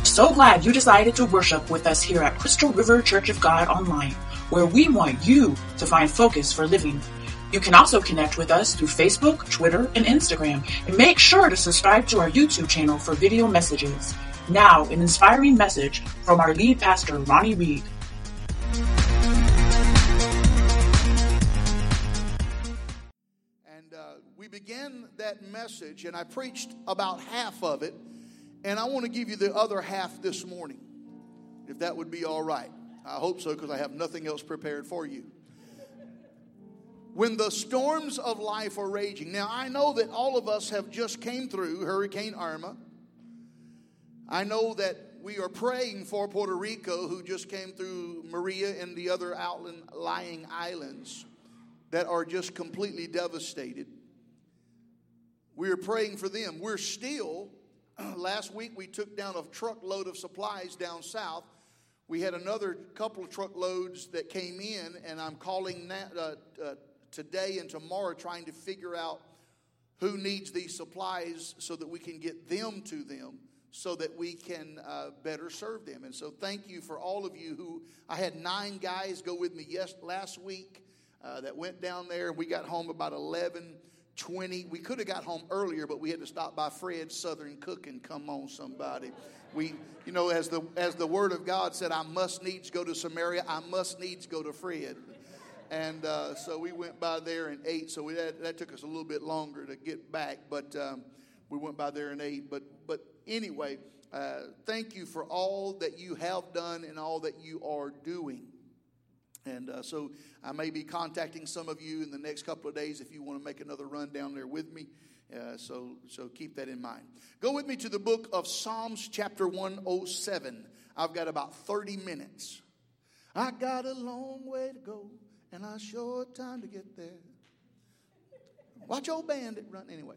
so glad you decided to worship with us here at Crystal River Church of God Online, where we want you to find focus for living. You can also connect with us through Facebook, Twitter, and Instagram, and make sure to subscribe to our YouTube channel for video messages. Now, an inspiring message from our lead pastor, Ronnie Reed. We began that message, and I preached about half of it, and I want to give you the other half this morning, if that would be all right. I hope so, because I have nothing else prepared for you. When the storms of life are raging. Now, I know that all of us have just came through Hurricane Irma. I know that we are praying for Puerto Rico, who just came through Maria and the other outlying islands that are just completely devastated. We are praying for them. We're still, last week we took down a truckload of supplies down south. We had another couple of truckloads that came in, and I'm calling today and tomorrow trying to figure out who needs these supplies so that we can get them to them so that we can better serve them. And so thank you for all of you who, I had 9 guys go with me last week that went down there, and we got home about 11:20. We could have got home earlier, but we had to stop by Fred's Southern Cooking. Come on, somebody. We, you know, as the Word of God said, I must needs go to Samaria. I must needs go to Fred. And so we went by there and ate. So that took us a little bit longer to get back, but we went by there and ate. But anyway, thank you for all that you have done and all that you are doing. And so I may be contacting some of you in the next couple of days if you want to make another run down there with me. So keep that in mind. Go with me to the book of Psalms chapter 107. I've got about 30 minutes. I got a long way to go, and I short time to get there. Watch old bandit run. Anyway.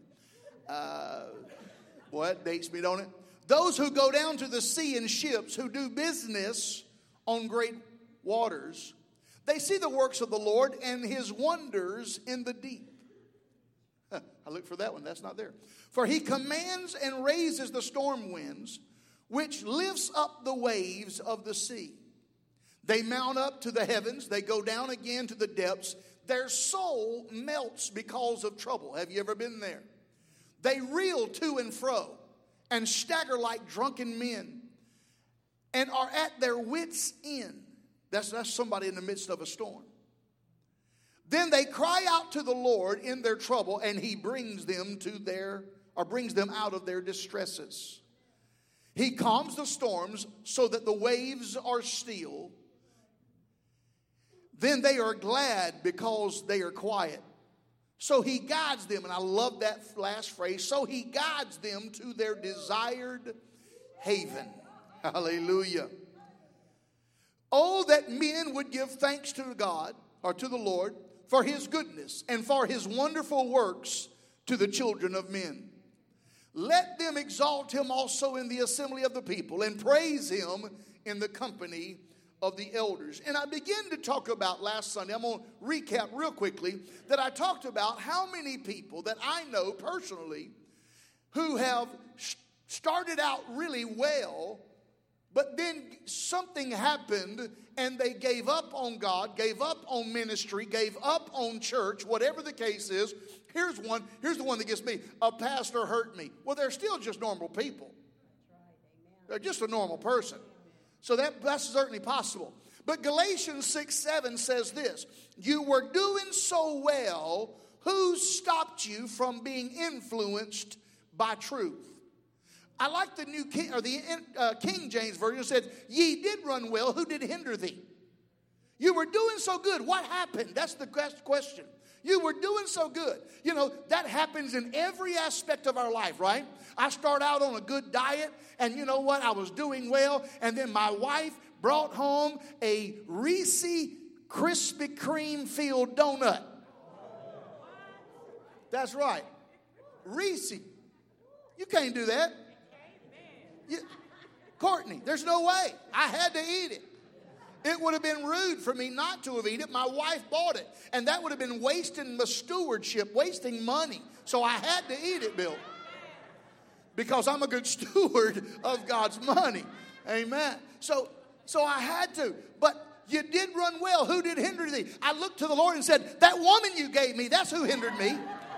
Boy, that dates me, don't it? Those who go down to the sea in ships, who do business on great waters, they see the works of the Lord and his wonders in the deep. I look for that one. That's not there. For he commands and raises the storm winds, which lifts up the waves of the sea. They mount up to the heavens. They go down again to the depths. Their soul melts because of trouble. Have you ever been there? They reel to and fro and stagger like drunken men and are at their wits' end. That's somebody in the midst of a storm. Then they cry out to the Lord in their trouble, and he brings them out of their distresses. He calms the storms so that the waves are still. Then they are glad because they are quiet. So he guides them, and I love that last phrase. So he guides them to their desired haven. Hallelujah. Oh, that men would give thanks to God, or to the Lord, for his goodness and for his wonderful works to the children of men. Let them exalt him also in the assembly of the people and praise him in the company of the elders. And I began to talk about last Sunday, I'm going to recap real quickly, that I talked about how many people that I know personally who have started out really well, but then something happened and they gave up on God, gave up on ministry, gave up on church, whatever the case is. Here's the one that gets me. A pastor hurt me. Well, they're still just normal people. They're just a normal person. So that's certainly possible. But Galatians 6:7 says this. You were doing so well, who stopped you from being influenced by truth? I like the New King, or the King James Version said, ye did run well, who did hinder thee? You were doing so good. What happened? That's the question. You were doing so good. You know, that happens in every aspect of our life, right? I start out on a good diet, and you know what? I was doing well, and then my wife brought home a Reese Krispy Kreme filled donut. That's right. Reese. You can't do that. Courtney, there's no way. I had to eat it. It would have been rude for me not to have eaten it. My wife bought it. And that would have been wasting my stewardship, wasting money. So I had to eat it, Bill. Because I'm a good steward of God's money. Amen. So I had to. But you did run well. Who did hinder thee? I looked to the Lord and said, that woman you gave me, that's who hindered me.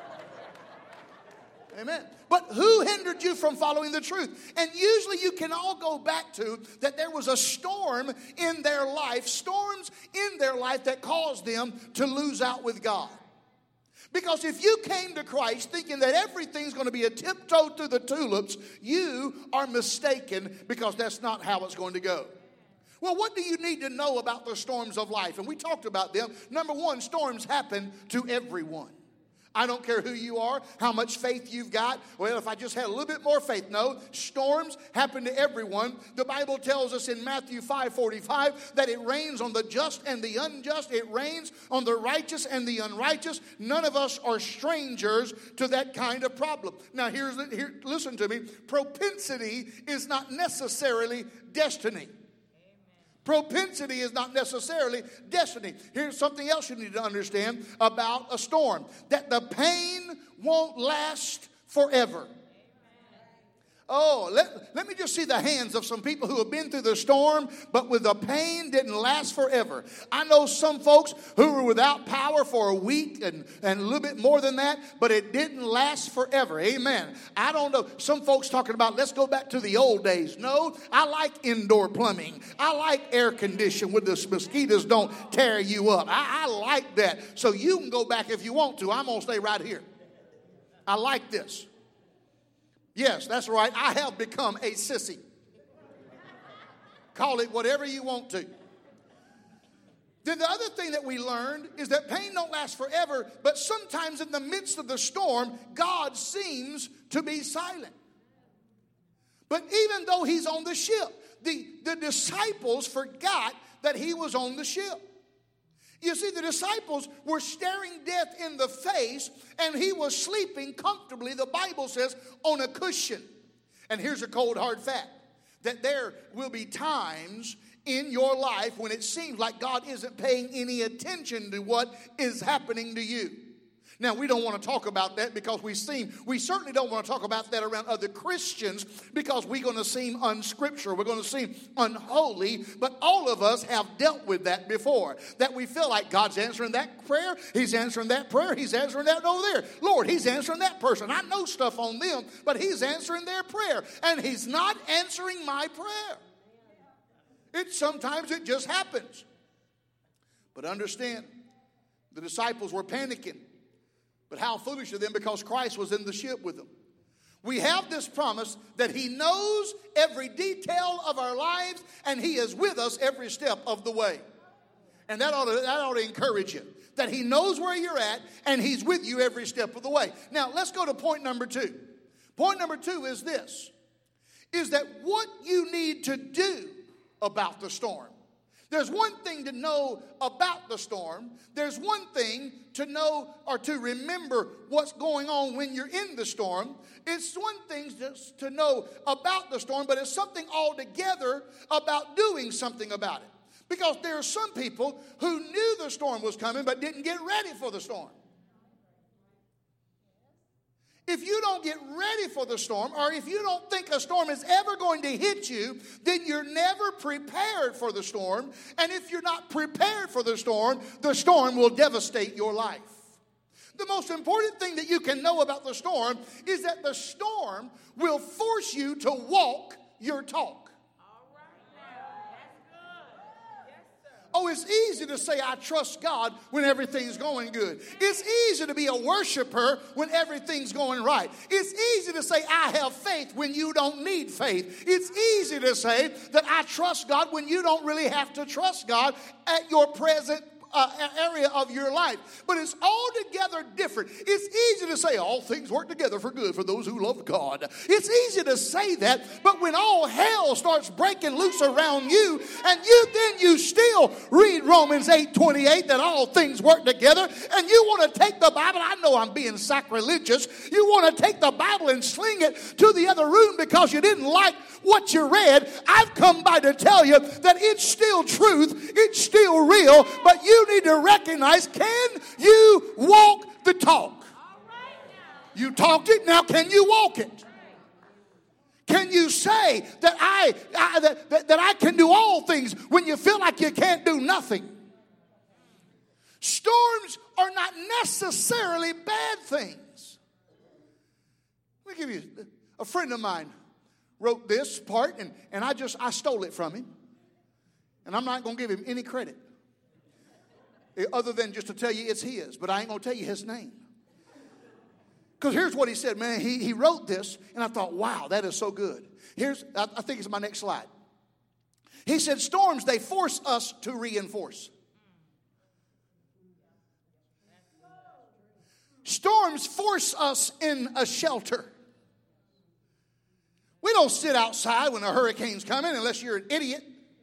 Amen. But who hindered you from following the truth? And usually you can all go back to that there was a storm in their life, storms in their life that caused them to lose out with God. Because if you came to Christ thinking that everything's going to be a tiptoe through the tulips, you are mistaken, because that's not how it's going to go. Well, what do you need to know about the storms of life? And we talked about them. Number one, storms happen to everyone. I don't care who you are, how much faith you've got. Well, if I just had a little bit more faith. No, storms happen to everyone. The Bible tells us in Matthew 5:45 that it rains on the just and the unjust. It rains on the righteous and the unrighteous. None of us are strangers to that kind of problem. Now, listen to me. Propensity is not necessarily destiny. Propensity is not necessarily destiny. Here's something else you need to understand about a storm. That the pain won't last forever. Oh, let me just see the hands of some people who have been through the storm, but with the pain didn't last forever. I know some folks who were without power for a week and a little bit more than that, but it didn't last forever. Amen. I don't know. Some folks talking about, let's go back to the old days. No, I like indoor plumbing. I like air conditioning where the mosquitoes don't tear you up. I like that. So you can go back if you want to. I'm going to stay right here. I like this. Yes, that's right. I have become a sissy. Call it whatever you want to. Then the other thing that we learned is that pain don't last forever, but sometimes in the midst of the storm, God seems to be silent. But even though he's on the ship, the disciples forgot that he was on the ship. You see, the disciples were staring death in the face, and he was sleeping comfortably, the Bible says, on a cushion. And here's a cold, hard fact, that there will be times in your life when it seems like God isn't paying any attention to what is happening to you. Now, we don't want to talk about that because we certainly don't want to talk about that around other Christians because we're going to seem unscriptural. We're going to seem unholy. But all of us have dealt with that before. That we feel like God's answering that prayer. He's answering that prayer. He's answering that over there. Lord, he's answering that person. I know stuff on them, but he's answering their prayer. And he's not answering my prayer. Sometimes it just happens. But understand, the disciples were panicking. But how foolish of them, because Christ was in the ship with them. We have this promise that he knows every detail of our lives and he is with us every step of the way. And that ought to encourage you. That he knows where you're at and he's with you every step of the way. Now, let's go to point number 2. Point number 2 is this. Is that what you need to do about the storm. There's one thing to know about the storm. There's one thing to know or to remember what's going on when you're in the storm. It's one thing just to know about the storm, but it's something altogether about doing something about it. Because there are some people who knew the storm was coming but didn't get ready for the storm. If you don't get ready for the storm, or if you don't think a storm is ever going to hit you, then you're never prepared for the storm. And if you're not prepared for the storm will devastate your life. The most important thing that you can know about the storm is that the storm will force you to walk your talk. Oh, it's easy to say I trust God when everything's going good. It's easy to be a worshiper when everything's going right. It's easy to say I have faith when you don't need faith. It's easy to say that I trust God when you don't really have to trust God at your present area of your life. But it's altogether different. It's easy to say all things work together for good for those who love God. It's easy to say that, but when all hell starts breaking loose around you and you still read Romans 8:28 that all things work together, and you want to take the Bible, I know I'm being sacrilegious, you want to take the Bible and sling it to the other room because you didn't like what you read. I've come by to tell you that it's still truth, it's still real, but you need to recognize, can you walk the talk? You talked it, now can you walk it? can you say that I can do all things when you feel like you can't do nothing? Storms are not necessarily bad things. Let me give you, a friend of mine wrote this part, and I stole it from him. And I'm not going to give him any credit other than just to tell you it's his, but I ain't going to tell you his name. Because here's what he said, man. He wrote this, and I thought, wow, that is so good. I think it's my next slide. He said, storms, they force us to reinforce. Storms force us in a shelter. We don't sit outside when a hurricane's coming unless you're an idiot.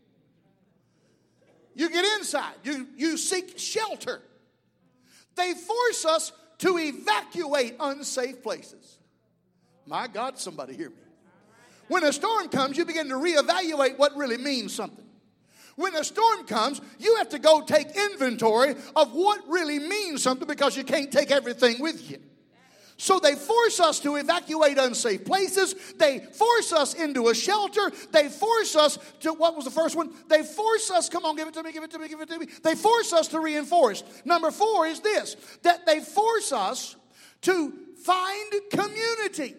You get inside. You seek shelter. They force us to evacuate unsafe places. My God, somebody hear me. When a storm comes, you begin to reevaluate what really means something. When a storm comes, you have to go take inventory of what really means something because you can't take everything with you. So they force us to evacuate unsafe places. They force us into a shelter. They force us to, what was the first one? They force us, come on, give it to me, give it to me, give it to me. They force us to reinforce. Number 4 is this, that they force us to find community.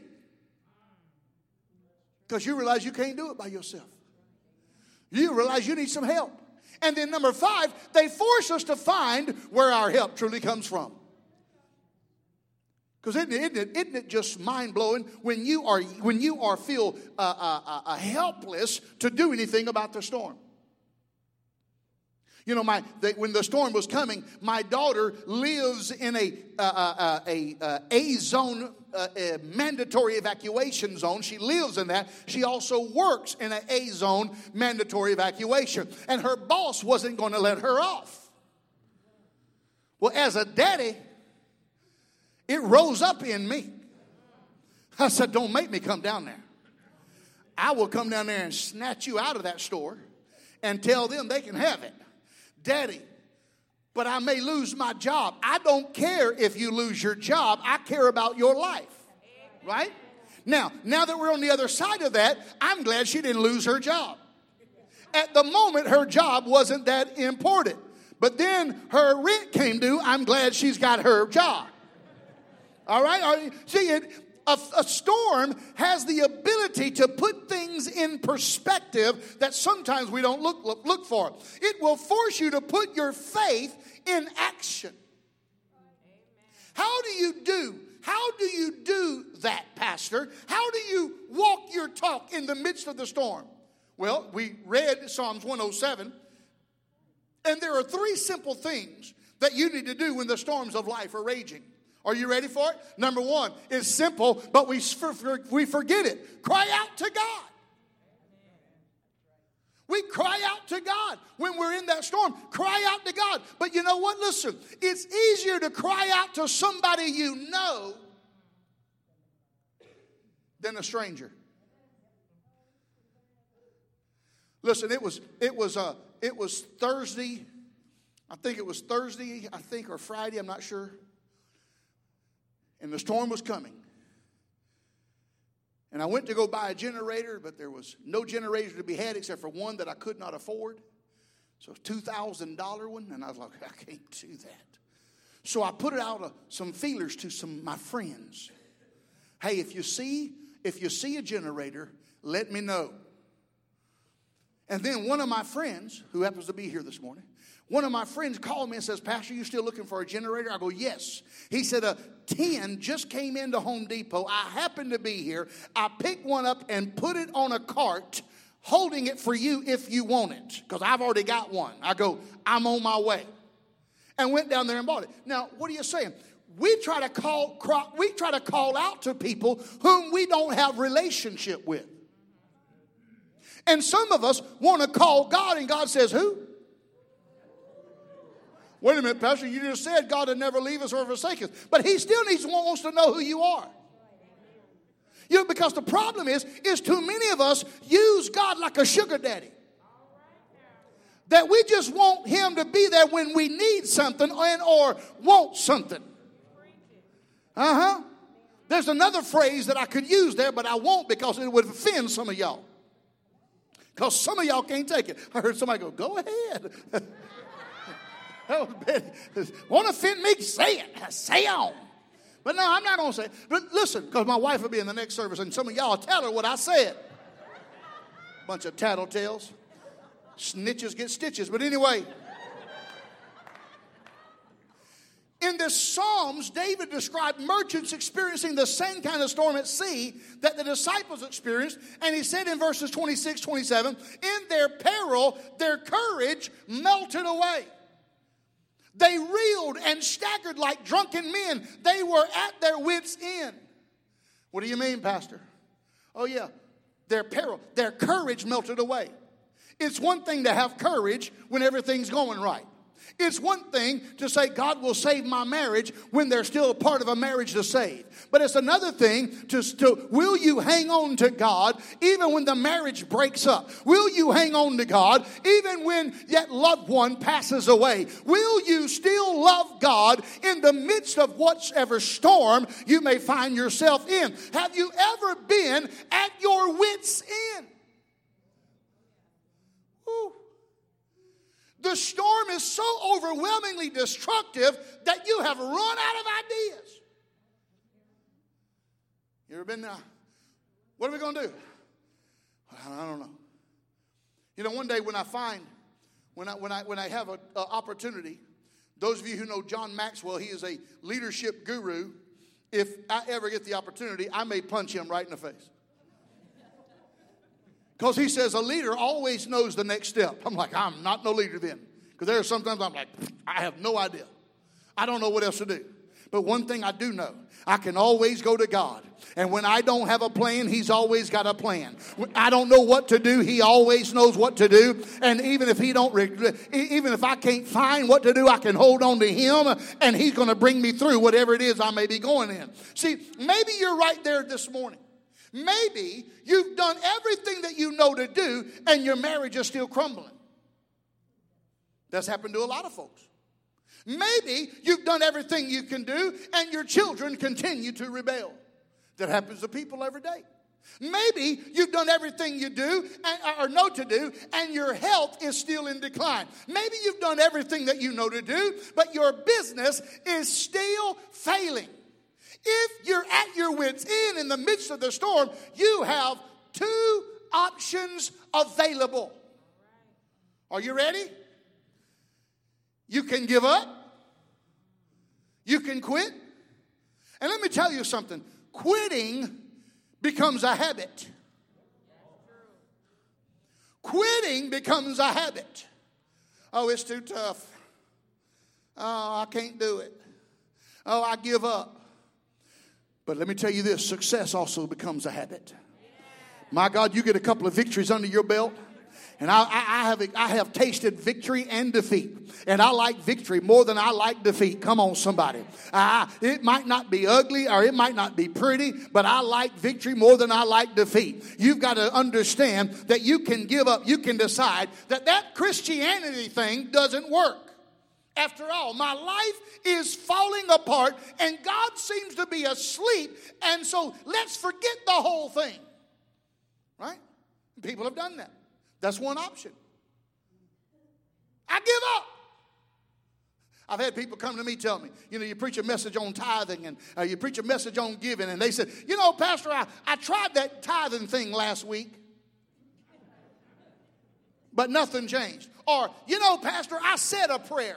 Because you realize you can't do it by yourself. You realize you need some help. And then number 5, they force us to find where our help truly comes from. Because isn't it just mind-blowing when you are feel helpless to do anything about the storm? You know, when the storm was coming, my daughter lives in a zone, a mandatory evacuation zone. She lives in that. She also works in an A zone mandatory evacuation. And her boss wasn't going to let her off. Well, as a daddy, it rose up in me. I said, don't make me come down there. I will come down there and snatch you out of that store and tell them they can have it. Daddy, but I may lose my job. I don't care if you lose your job. I care about your life. Right? Now that we're on the other side of that, I'm glad she didn't lose her job. At the moment, her job wasn't that important. But then her rent came due. I'm glad she's got her job. All right? See, a storm has the ability to put things in perspective that sometimes we don't look for. It will force you to put your faith in action. How do you do that, Pastor? How do you walk your talk in the midst of the storm? Well, we read Psalms 107, and there are 3 simple things that you need to do when the storms of life are raging. Are you ready for it? Number 1, it's simple, but we forget it. Cry out to God. We cry out to God when we're in that storm. Cry out to God. But you know what? Listen, it's easier to cry out to somebody you know than a stranger. Listen, it was Thursday. I think it was Thursday, or Friday, I'm not sure. And the storm was coming. And I went to go buy a generator, but there was no generator to be had except for one that I could not afford. So a $2,000 one, and I was like, I can't do that. So I put it out some feelers to some of my friends. Hey, if you see a generator, let me know. And then one of my friends, who happens to be here this morning, one of my friends called me and says, Pastor, you still looking for a generator? I go, yes. He said, 10 just came into Home Depot. I happened to be here. I picked one up and put it on a cart, holding it for you if you want it, because I've already got one. I go, I'm on my way. And went down there and bought it. Now, what are you saying? We try to call out to people whom we don't have relationship with. And some of us want to call God, and God says, who? Wait a minute, Pastor, you just said God would never leave us or forsake us. But he still wants to know who you are. You know, because the problem is too many of us use God like a sugar daddy. That we just want him to be there when we need something or want something. there's another phrase that I could use there, but I won't because it would offend some of y'all. Because some of y'all can't take it. I heard somebody go ahead. Want to offend me? Say it. Say on. But no, I'm not going to say it. But listen, because my wife will be in the next service, and some of y'all tell her what I said. Bunch of tattletales. Snitches get stitches. But anyway, in the Psalms, David described merchants experiencing the same kind of storm at sea that the disciples experienced. And he said in verses 26, 27, in their peril, their courage melted away. They reeled and staggered like drunken men. They were at their wits' end. What do you mean, Pastor? Oh, yeah. Their peril, their courage melted away. It's one thing to have courage when everything's going right. It's one thing to say God will save my marriage when there's still a part of a marriage to save. But it's another thing to will you hang on to God even when the marriage breaks up? Will you hang on to God even when that loved one passes away? Will you still love God in the midst of whatever storm you may find yourself in? Have you ever been at your wits' end? Woo. The storm is so overwhelmingly destructive that you have run out of ideas. You ever been there? What are we going to do? I don't know. You know, one day when I have an opportunity, those of you who know John Maxwell, he is a leadership guru. If I ever get the opportunity, I may punch him right in the face. Because he says a leader always knows the next step. I'm like, I'm not no leader then. Because there are sometimes I'm like, I have no idea. I don't know what else to do. But one thing I do know, I can always go to God. And when I don't have a plan, he's always got a plan. When I don't know what to do, he always knows what to do. And even if I can't find what to do, I can hold on to him. And he's going to bring me through whatever it is I may be going in. See, maybe you're right there this morning. Maybe you've done everything that you know to do and your marriage is still crumbling. That's happened to a lot of folks. Maybe you've done everything you can do and your children continue to rebel. That happens to people every day. Maybe you've done everything you do or know to do and your health is still in decline. Maybe you've done everything that you know to do, but your business is still failing. If you're at your wits' end in the midst of the storm, you have two options available. Are you ready? You can give up. You can quit. And let me tell you something. Quitting becomes a habit. Quitting becomes a habit. Oh, it's too tough. Oh, I can't do it. Oh, I give up. But let me tell you this, success also becomes a habit. My God, you get a couple of victories under your belt. And I have tasted victory and defeat. And I like victory more than I like defeat. Come on, somebody. It might not be ugly or it might not be pretty, but I like victory more than I like defeat. You've got to understand that you can give up. You can decide that Christianity thing doesn't work. After all, my life is falling apart and God seems to be asleep. And so let's forget the whole thing. Right? People have done that. That's one option. I give up. I've had people come to me tell me, you preach a message on tithing and you preach a message on giving. And they said, Pastor, I tried that tithing thing last week, but nothing changed. Or, Pastor, I said a prayer.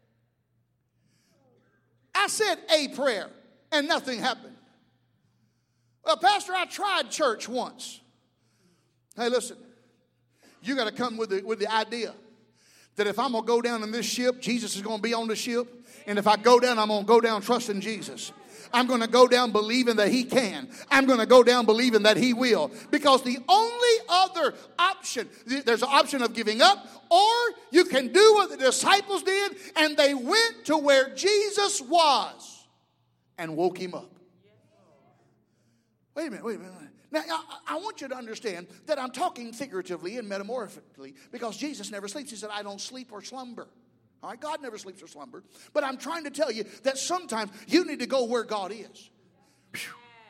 I said a prayer and nothing happened. Well, Pastor, I tried church once. Hey, listen. You got to come with the idea that if I'm going to go down in this ship, Jesus is going to be on the ship. And if I go down, I'm going to go down trusting Jesus. I'm going to go down believing that he can. I'm going to go down believing that he will. Because the only other option, there's an option of giving up, or you can do what the disciples did, and they went to where Jesus was and woke him up. Wait a minute. Now, I want you to understand that I'm talking figuratively and metamorphically because Jesus never sleeps. He said, I don't sleep or slumber. All right, God never sleeps or slumber. But I'm trying to tell you that sometimes you need to go where God is.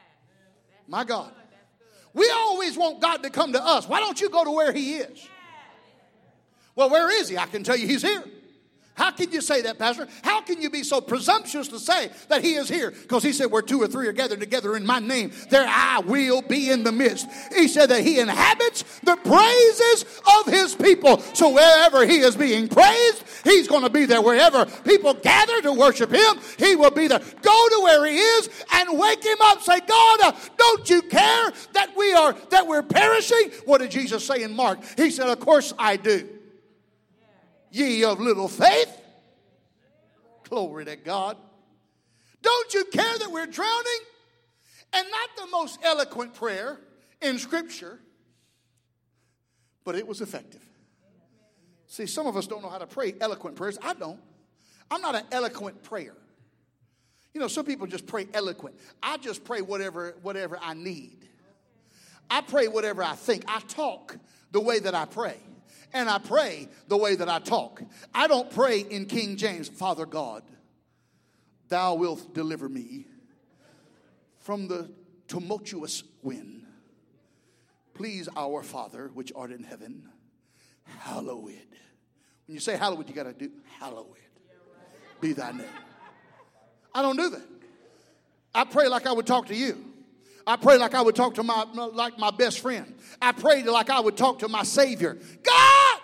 My God. We always want God to come to us. Why don't you go to where he is? Well, where is he? I can tell you he's here. How can you say that, Pastor? How can you be so presumptuous to say that he is here? Because he said, where two or three are gathered together in my name, there I will be in the midst. He said that he inhabits the praises of his people. So wherever he is being praised, he's going to be there. Wherever people gather to worship him, he will be there. Go to where he is and wake him up. Say, God, don't you care that we're perishing? What did Jesus say in Mark? He said, of course I do. Ye of little faith. Glory to God. Don't you care that we're drowning? And not the most eloquent prayer in Scripture, but it was effective. See, some of us don't know how to pray eloquent prayers. I don't. I'm not an eloquent prayer. You know, some people just pray eloquent. I just pray whatever I need. I pray whatever I think. I talk the way that I pray. And I pray the way that I talk. I don't pray in King James, Father God, thou wilt deliver me from the tumultuous wind. Please, our Father, which art in heaven, hallowed. When you say hallowed, you got to do hallowed be thy name. I don't do that. I pray like I would talk to you. I pray like I would talk to my best friend. I prayed like I would talk to my Savior. God,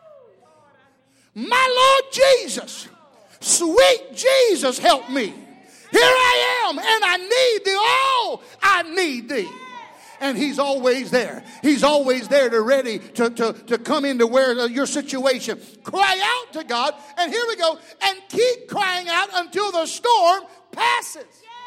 my Lord Jesus, sweet Jesus, help me. Here I am, and I need thee. Oh, I need thee. And he's always there. He's always there to ready to come into where your situation. Cry out to God, and here we go, and keep crying out until the storm passes.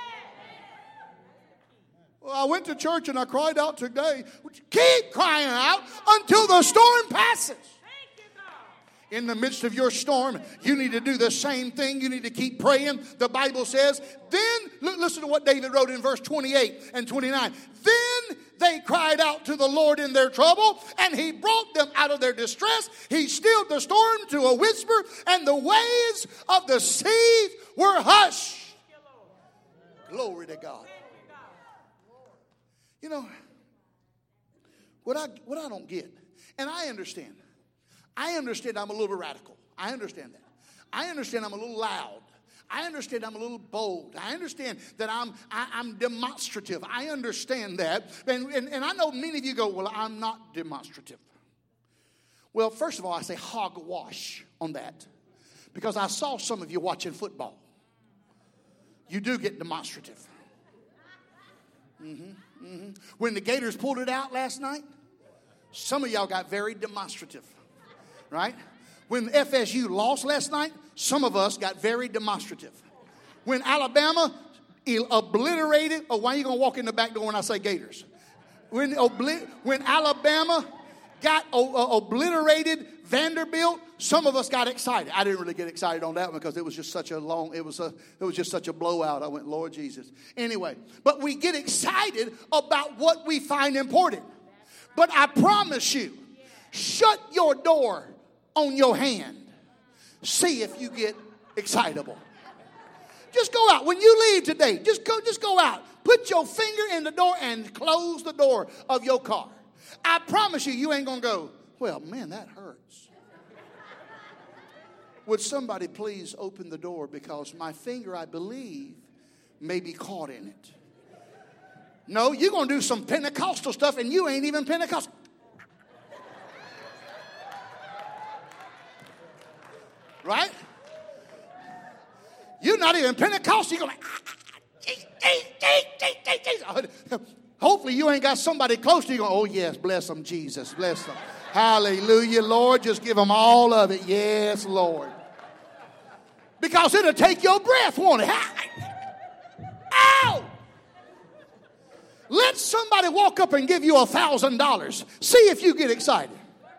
Well, I went to church and I cried out today. Keep crying out until the storm passes. In the midst of your storm, you need to do the same thing. You need to keep praying. The Bible says, then, listen to what David wrote in verse 28 and 29. Then they cried out to the Lord in their trouble, and he brought them out of their distress. He stilled the storm to a whisper, and the waves of the sea were hushed. Glory to God. You know, what I don't get, and I understand I'm a little bit radical. I understand that. I understand I'm a little loud. I understand I'm a little bold. I understand that I'm demonstrative. I understand that. And I know many of you go, well, I'm not demonstrative. Well, first of all, I say hogwash on that. Because I saw some of you watching football. You do get demonstrative. When the Gators pulled it out last night, some of y'all got very demonstrative, right? When FSU lost last night, some of us got very demonstrative. When Alabama obliterated, oh, why are you going to walk in the back door when I say Gators? When Alabama got obliterated Vanderbilt, some of us got excited. I didn't really get excited on that one because it was just such a blowout. I went, Lord Jesus. Anyway, but we get excited about what we find important. But I promise you, shut your door on your hand. See if you get excitable. Just go out. When you leave today, just go out. Put your finger in the door and close the door of your car. I promise you ain't going to go, well, man, that hurts. Would somebody please open the door because my finger, I believe, may be caught in it. No, you're going to do some Pentecostal stuff and you ain't even Pentecostal. Right? You're not even Pentecostal. You're going to hopefully you ain't got somebody close to you going, oh yes, bless them, Jesus, bless them. Hallelujah, Lord, just give them all of it. Yes, Lord. Because it'll take your breath, won't it? Ow! Let somebody walk up and give you $1,000. See if you get excited.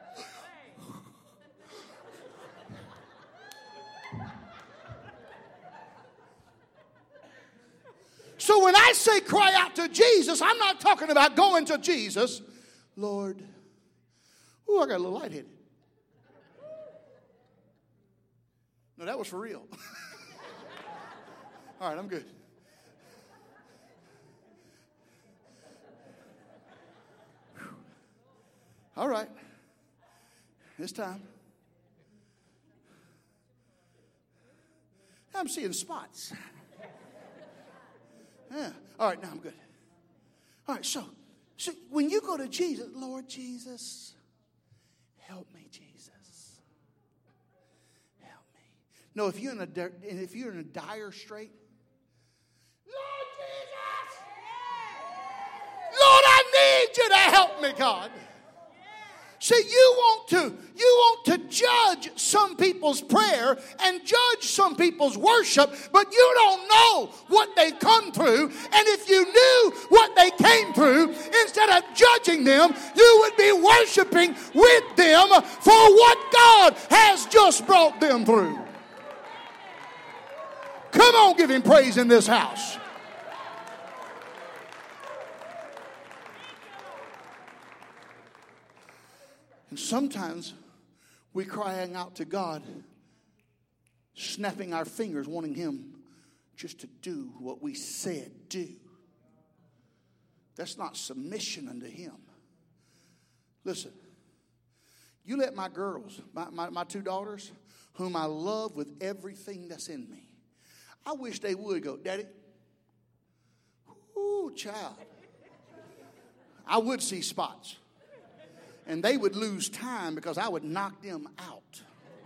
So when I say cry out to Jesus, I'm not talking about going to Jesus. Lord, ooh, I got a little lightheaded. No, that was for real. All right, I'm good. All right. It's time. I'm seeing spots. Yeah. All right, now I'm good. All right, so when you go to Jesus, Lord Jesus, help me, Jesus. Help me. No, if you're in a dire strait, Lord Jesus, Lord, I need you to help me, God. See, you want to judge some people's prayer and judge some people's worship, but you don't know what they've come through. And if you knew what they came through, instead of judging them, you would be worshiping with them for what God has just brought them through. Come on, give him praise in this house. And sometimes we're crying out to God, snapping our fingers, wanting him just to do what we said do. That's not submission unto him. Listen, you let my girls, my two daughters, whom I love with everything that's in me, I wish they would go, Daddy, ooh, child. I would see spots. And they would lose time because I would knock them out.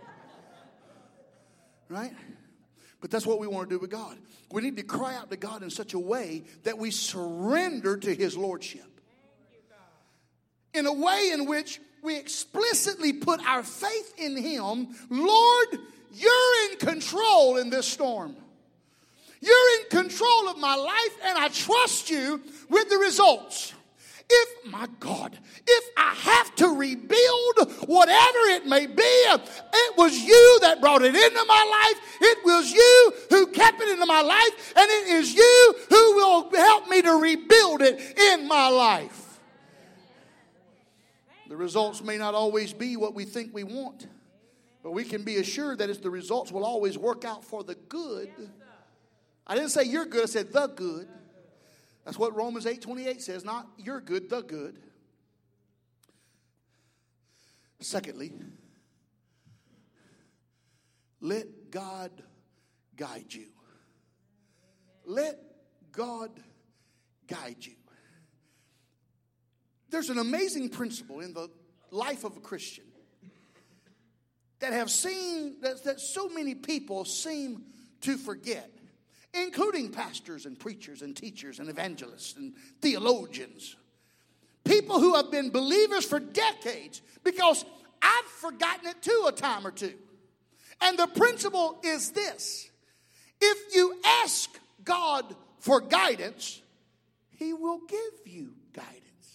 Right? But that's what we want to do with God. We need to cry out to God in such a way that we surrender to his lordship. In a way in which we explicitly put our faith in him. Lord, you're in control in this storm. You're in control of my life, and I trust you with the results. If I have to rebuild whatever it may be, it was you that brought it into my life. It was you who kept it into my life. And it is you who will help me to rebuild it in my life. The results may not always be what we think we want, but we can be assured that the results will always work out for the good. I didn't say you're good, I said the good. That's what Romans 8:28 says, not you're good, the good. Secondly, let God guide you. Let God guide you. There's an amazing principle in the life of a Christian that so many people seem to forget, including pastors and preachers and teachers and evangelists and theologians. People who have been believers for decades, because I've forgotten it too a time or two. And the principle is this: if you ask God for guidance, he will give you guidance.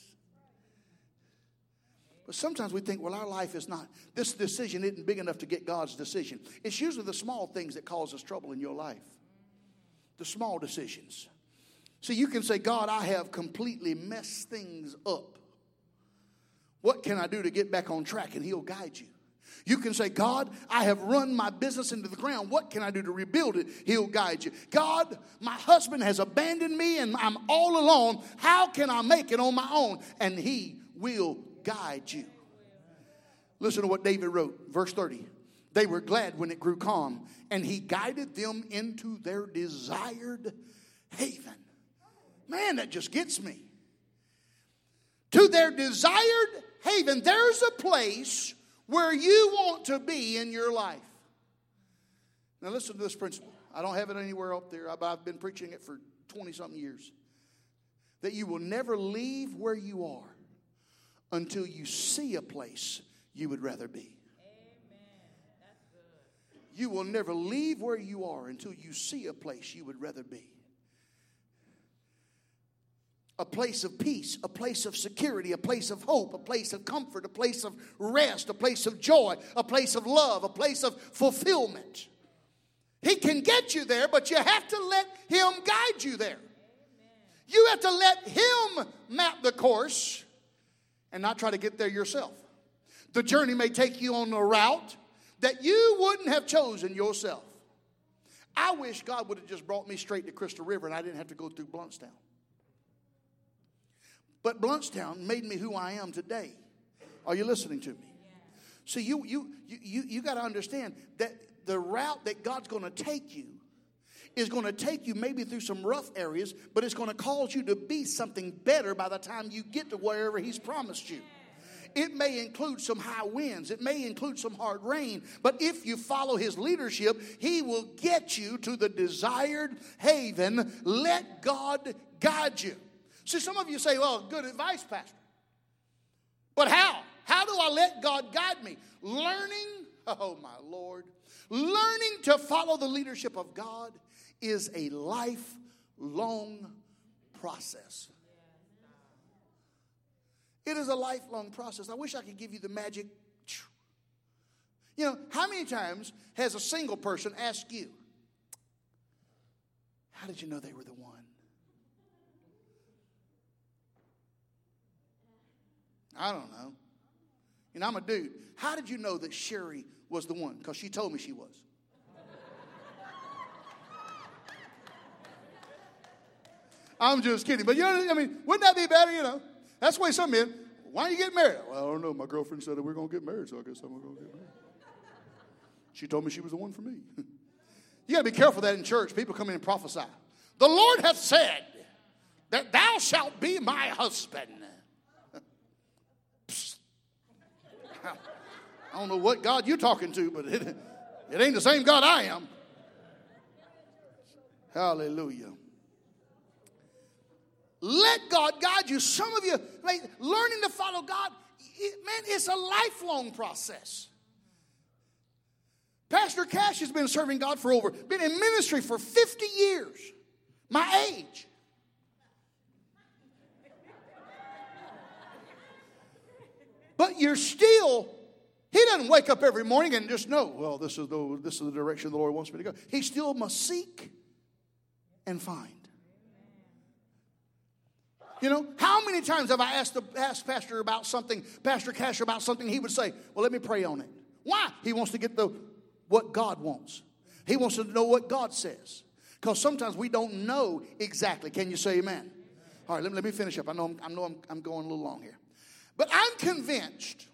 But sometimes we think, well, our life is not, this decision isn't big enough to get God's decision. It's usually the small things that cause us trouble in your life. The small decisions. See, you can say, God, I have completely messed things up. What can I do to get back on track? And he'll guide you. You can say, God, I have run my business into the ground. What can I do to rebuild it? He'll guide you. God, my husband has abandoned me and I'm all alone. How can I make it on my own? And he will guide you. Listen to what David wrote, verse 30. They were glad when it grew calm, and he guided them into their desired haven. Man, that just gets me. To their desired haven. There's a place where you want to be in your life. Now listen to this principle. I don't have it anywhere up there, but I've been preaching it for 20-something years. That you will never leave where you are until you see a place you would rather be. You will never leave where you are until you see a place you would rather be. A place of peace, a place of security, a place of hope, a place of comfort, a place of rest, a place of joy, a place of love, a place of fulfillment. He can get you there, but you have to let him guide you there. You have to let him map the course and not try to get there yourself. The journey may take you on a route that you wouldn't have chosen yourself. I wish God would have just brought me straight to Crystal River and I didn't have to go through Blountstown. But Blountstown made me who I am today. Are you listening to me? So you got to understand that the route that God's going to take you is going to take you maybe through some rough areas, but it's going to cause you to be something better by the time you get to wherever He's promised you. It may include some high winds. It may include some hard rain. But if you follow His leadership, He will get you to the desired haven. Let God guide you. See, some of you say, well, good advice, Pastor. But how? How do I let God guide me? Learning, oh my Lord, learning to follow the leadership of God is a lifelong process. It is a lifelong process. I wish I could give you the magic. You know, how many times has a single person asked you, how did you know they were the one? I don't know. And I'm a dude. How did you know that Sherry was the one? Because she told me she was. I'm just kidding. But, you know, I mean, wouldn't that be better, you know? That's the way some men, why don't you get married? Well, I don't know. My girlfriend said that we're going to get married, so I guess I'm going to get married. She told me she was the one for me. You got to be careful of that in church. People come in and prophesy. The Lord hath said that thou shalt be my husband. I don't know what God you're talking to, but it ain't the same God I am. Hallelujah. Let God guide you. Some of you, like, learning to follow God, man, it's a lifelong process. Pastor Cash has been serving God been in ministry for 50 years. My age. But you're still, he doesn't wake up every morning and just know, well, this is the direction the Lord wants me to go. He still must seek and find. You know, how many times have I asked Pastor Cash about something, he would say, well, let me pray on it. Why? He wants to get what God wants. He wants to know what God says. Because sometimes we don't know exactly. Can you say amen? All right, let me finish up. I know I'm going a little long here. But I'm convinced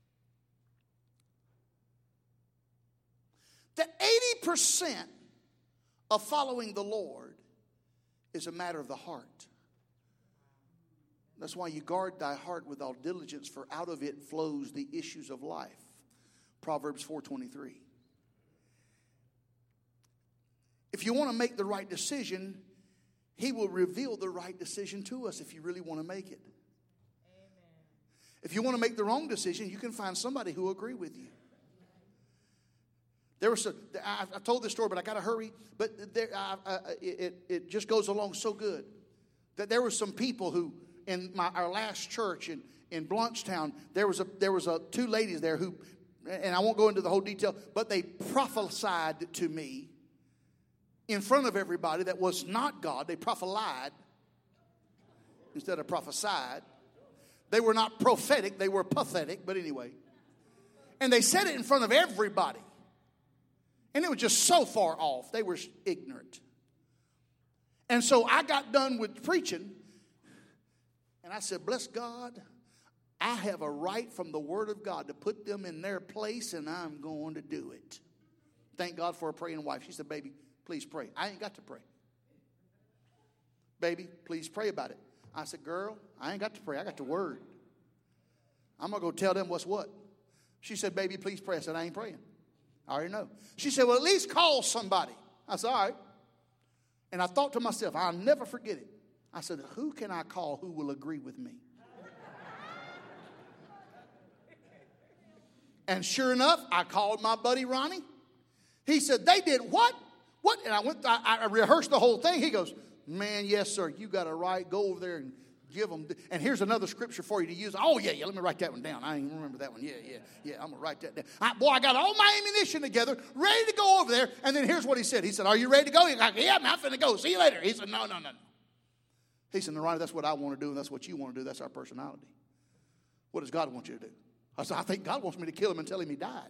that 80% of following the Lord is a matter of the heart. That's why you guard thy heart with all diligence, for out of it flows the issues of life. Proverbs 4:23. If you want to make the right decision, He will reveal the right decision to us if you really want to make it. Amen. If you want to make the wrong decision, you can find somebody who will agree with you. I told this story, but I got to hurry. But it just goes along so good. That there were some people who, in our last church in Blountstown, there was two ladies there who, and I won't go into the whole detail, but they prophesied to me in front of everybody that was not God. They prophelied instead of prophesied. They were not prophetic, they were pathetic, but anyway. And they said it in front of everybody. And it was just so far off. They were ignorant. And so I got done with preaching. And I said, bless God, I have a right from the Word of God to put them in their place, and I'm going to do it. Thank God for a praying wife. She said, baby, please pray. I ain't got to pray. Baby, please pray about it. I said, girl, I ain't got to pray. I got the Word. I'm going to go tell them what's what. She said, baby, please pray. I said, I ain't praying. I already know. She said, well, at least call somebody. I said, all right. And I thought to myself, I'll never forget it. I said, who can I call who will agree with me? And sure enough, I called my buddy Ronnie. He said, they did what? What? And I rehearsed the whole thing. He goes, man, yes, sir. You got a right. Go over there and give them. And here's another scripture for you to use. Oh, yeah. Let me write that one down. I ain't remember that one. Yeah. I'm going to write that down. I got all my ammunition together, ready to go over there. And then here's what he said. He said, are you ready to go? He's like, yeah, man, I'm finna go. See you later. He said, no. He said, no, Ronnie, that's what I want to do, and that's what you want to do. That's our personality. What does God want you to do? I said, I think God wants me to kill him and tell him he died.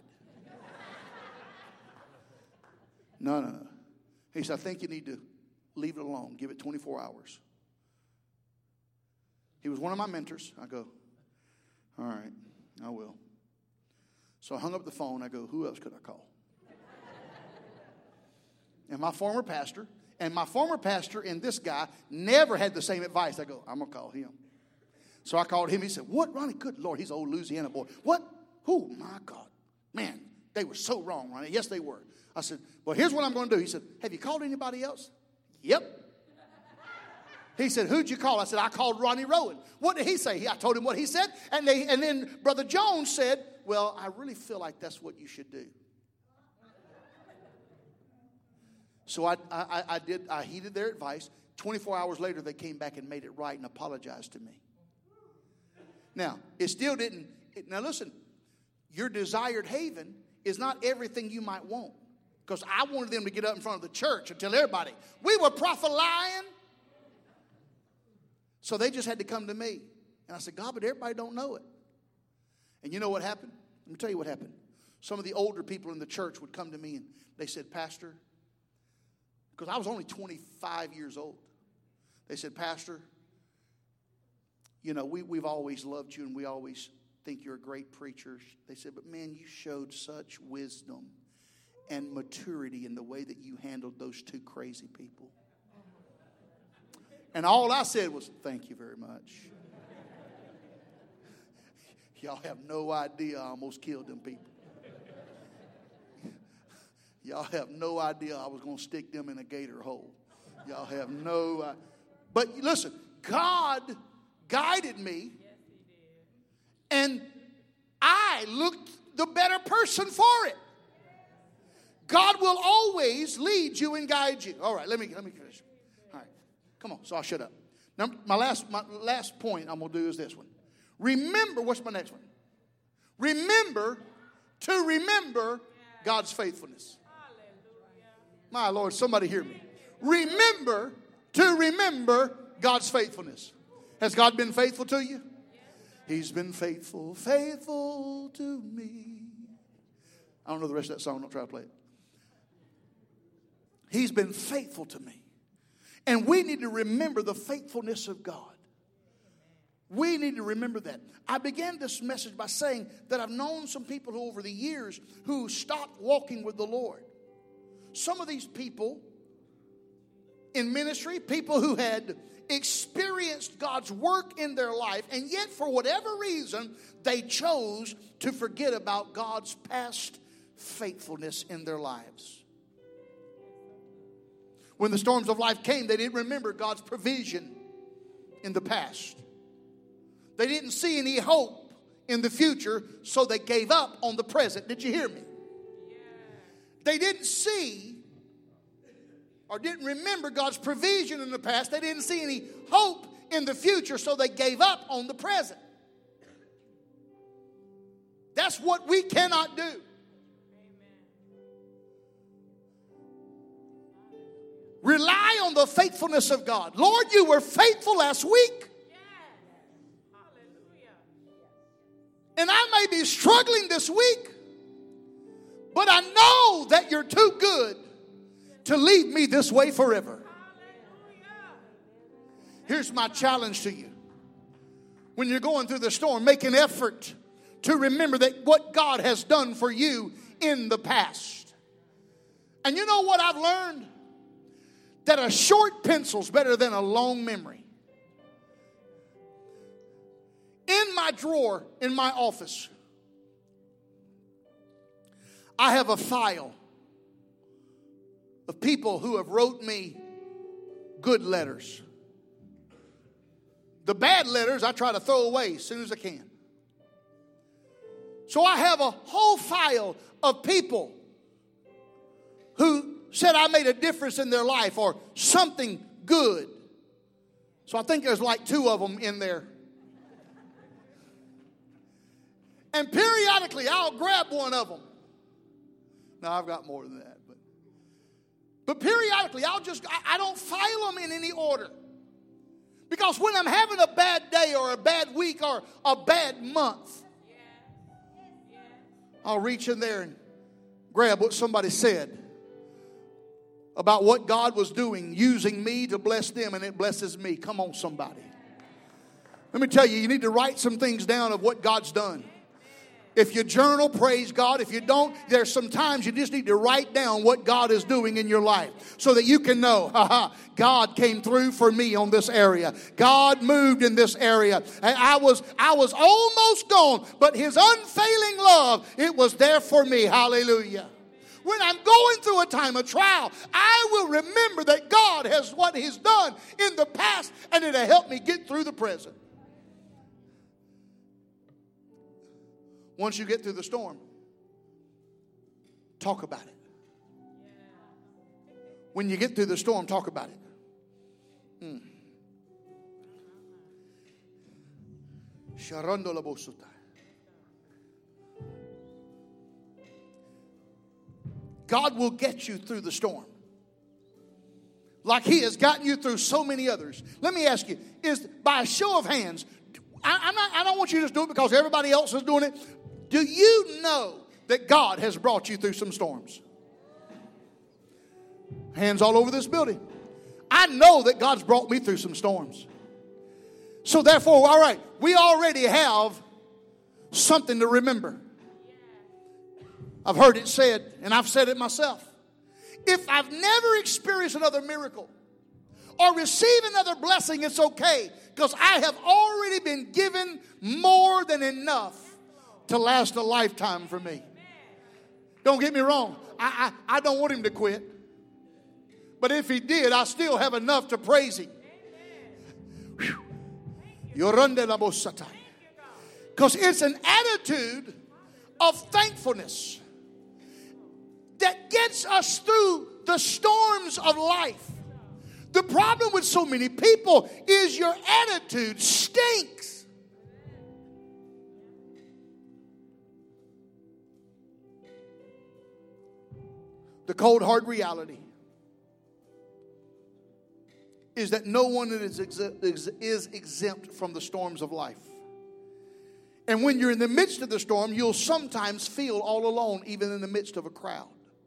No. He said, I think you need to leave it alone. Give it 24 hours. He was one of my mentors. I go, all right. I will. So I hung up the phone. I go, who else could I call? And my former pastor and this guy never had the same advice. I go, I'm going to call him. So I called him. He said, what, Ronnie? Good Lord, he's an old Louisiana boy. What? Oh, my God. Man, they were so wrong, Ronnie. Yes, they were. I said, well, here's what I'm going to do. He said, have you called anybody else? Yep. He said, who'd you call? I said, I called Ronnie Rowan. What did he say? I told him what he said. And then Brother Jones said, well, I really feel like that's what you should do. So I heeded their advice. 24 hours later, they came back and made it right and apologized to me. Now, it still didn't. Now, listen, your desired haven is not everything you might want. Because I wanted them to get up in front of the church and tell everybody, we were prophet-lying. So they just had to come to me. And I said, God, but everybody don't know it. And you know what happened? Let me tell you what happened. Some of the older people in the church would come to me and they said, Pastor, because I was only 25 years old. They said, Pastor, you know, we've always loved you and we always think you're a great preacher. They said, but man, you showed such wisdom and maturity in the way that you handled those two crazy people. And all I said was, thank you very much. Y'all have no idea I almost killed them people. Y'all have no idea I was going to stick them in a gator hole. Y'all have no idea. But listen, God guided me. And I looked the better person for it. God will always lead you and guide you. All right, let me finish. All right, come on, so I'll shut up. Now, my last point I'm going to do is this one. Remember, what's my next one? Remember God's faithfulness. My Lord, somebody hear me. Remember God's faithfulness. Has God been faithful to you? He's been faithful to me. I don't know the rest of that song. Don't try to play it. He's been faithful to me. And we need to remember the faithfulness of God. We need to remember that. I began this message by saying that I've known some people who over the years who stopped walking with the Lord. Some of these people in ministry, people who had experienced God's work in their life, and yet for whatever reason, they chose to forget about God's past faithfulness in their lives. When the storms of life came, they didn't remember God's provision in the past. They didn't see any hope in the future, so they gave up on the present. Did you hear me? They didn't see or didn't remember God's provision in the past. They didn't see any hope in the future, so they gave up on the present. That's what we cannot do. Rely on the faithfulness of God. Lord, you were faithful last week. And I may be struggling this week, but I know that you're too good to leave me this way forever. Here's my challenge to you. When you're going through the storm, make an effort to remember that what God has done for you in the past. And you know what I've learned? That a short pencil's better than a long memory. In my drawer, in my office, I have a file of people who have wrote me good letters. The bad letters I try to throw away as soon as I can. So I have a whole file of people who said I made a difference in their life or something good. So I think there's like 2 of them in there. And periodically I'll grab one of them. Now I've got more than that. But periodically I don't file them in any order. Because when I'm having a bad day or a bad week or a bad month, I'll reach in there and grab what somebody said about what God was doing, using me to bless them, and it blesses me. Come on, somebody. Let me tell you, you need to write some things down of what God's done. If you journal, praise God. If you don't, there's some times you just need to write down what God is doing in your life so that you can know, God came through for me on this area. God moved in this area. I was almost gone, but His unfailing love, it was there for me. Hallelujah. When I'm going through a time of trial, I will remember that God has what He's done in the past, and it'll help me get through the present. Once you get through the storm, talk about it. When you get through the storm, talk about it. God will get you through the storm like He has gotten you through so many others. Let me ask you, is by a show of hands, I don't want you to just do it because everybody else is doing it. Do you know that God has brought you through some storms? Hands all over this building. I know that God's brought me through some storms. So therefore, all right, we already have something to remember. I've heard it said, and I've said it myself. If I've never experienced another miracle or received another blessing, it's okay, because I have already been given more than enough to last a lifetime for me. Don't get me wrong. I don't want Him to quit. But if He did, I still have enough to praise Him. Because it's an attitude of thankfulness that gets us through the storms of life. The problem with so many people is your attitude stinks. The cold, hard reality is that no one is exempt from the storms of life. And when you're in the midst of the storm, you'll sometimes feel all alone, even in the midst of a crowd.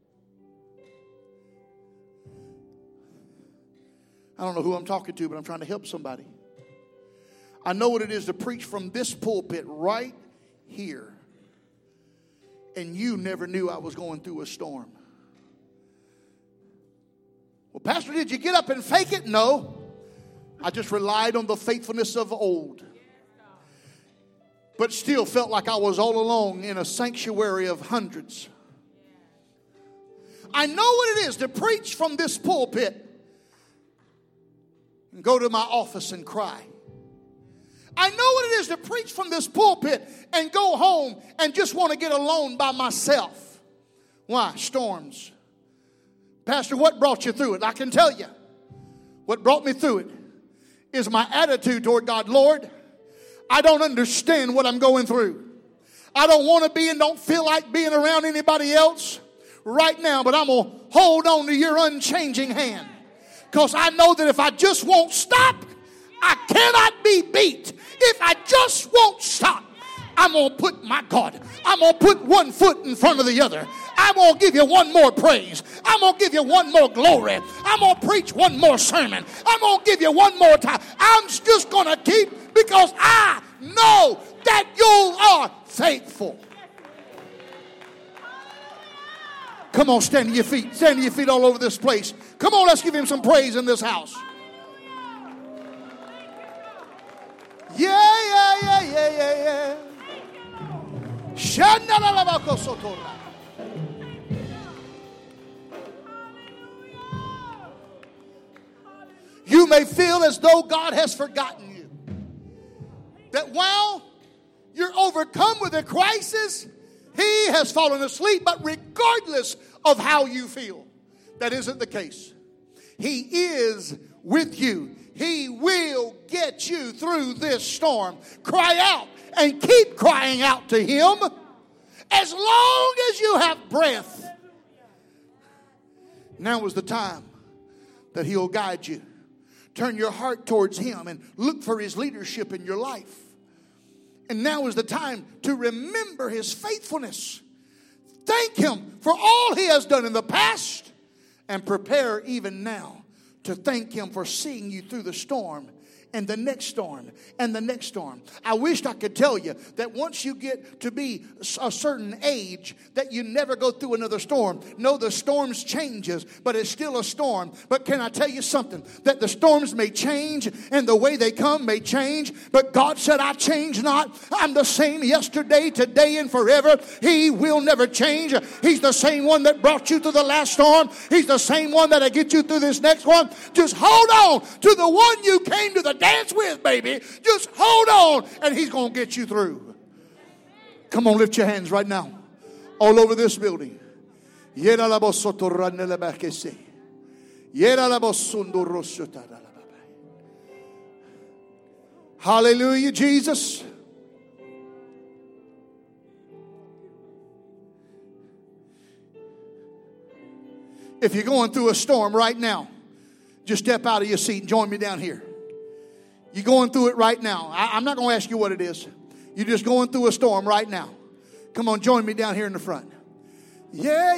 I don't know who I'm talking to, but I'm trying to help somebody. I know what it is to preach from this pulpit right here. And you never knew I was going through a storm. Well, Pastor, did you get up and fake it? No. I just relied on the faithfulness of old. But still felt like I was all alone in a sanctuary of hundreds. I know what it is to preach from this pulpit and go to my office and cry. I know what it is to preach from this pulpit and go home and just want to get alone by myself. Why? Storms. Pastor, what brought you through it? I can tell you. What brought me through it is my attitude toward God. Lord, I don't understand what I'm going through. I don't want to be and don't feel like being around anybody else right now, but I'm going to hold on to your unchanging hand. Because I know that if I just won't stop, I cannot be beat. If I just won't stop, I'm going to put, my God, I'm going to put one foot in front of the other. I'm going to give you one more praise. I'm going to give you one more glory. I'm going to preach one more sermon. I'm going to give you one more time. I'm just going to keep, because I know that you are faithful. Come on, stand to your feet. Stand to your feet all over this place. Come on, let's give Him some praise in this house. Yeah. You may feel as though God has forgotten you. That while you're overcome with a crisis, He has fallen asleep. But regardless of how you feel, that isn't the case. He is with you. He will get you through this storm. Cry out and keep crying out to Him as long as you have breath. Now is the time that He'll guide you. Turn your heart towards Him and look for His leadership in your life. And now is the time to remember His faithfulness. Thank Him for all He has done in the past, and prepare even now to thank Him for seeing you through the storm and the next storm and the next storm. I wished I could tell you that once you get to be a certain age that you never go through another storm. No, the storms changes, but it's still a storm. But can I tell you something? That the storms may change and the way they come may change, but God said, I change not. I'm the same yesterday, today, and forever. He will never change. He's the same one that brought you through the last storm. He's the same one that'll get you through this next one. Just hold on to the one you came to the dance with, baby. Just hold on, and he's going to get you through. Come on, lift your hands right now. All over this building. Hallelujah, Jesus. If you're going through a storm right now, just step out of your seat and join me down here. You're going through it right now. I'm not going to ask you what it is. You're just going through a storm right now. Come on, join me down here in the front. Yeah.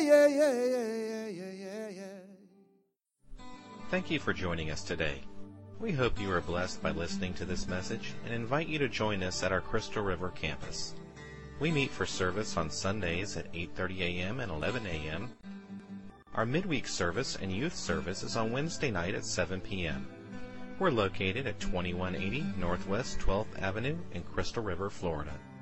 Thank you for joining us today. We hope you are blessed by listening to this message and invite you to join us at our Crystal River campus. We meet for service on Sundays at 8:30 a.m. and 11 a.m. Our midweek service and youth service is on Wednesday night at 7 p.m. We're located at 2180 Northwest 12th Avenue in Crystal River, Florida.